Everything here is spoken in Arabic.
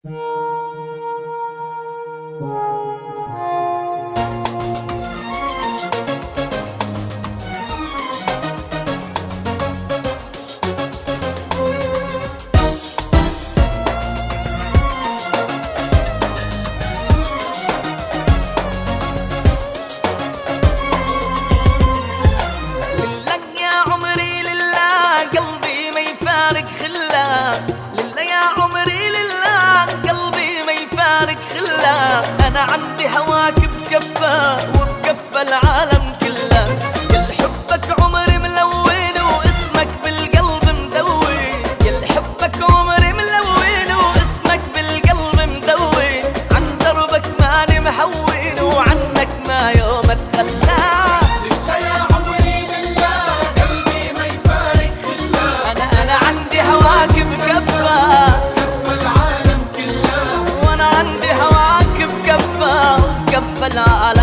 أنا عندي هواك بكفة وبكفة العالم كله، كل حبك عمري ملون واسمك بالقلب مدوي، كل حبك عمري ملون واسمك بالقلب مدوي، عن دربك ماني محوين وعنك ما يوم اتخلى. لله يا عمري لله قلبي ما يفارق خله، أنا عندي هواك بكفة العالم كله، وأنا عندي هواك بكفة وبكفة العالم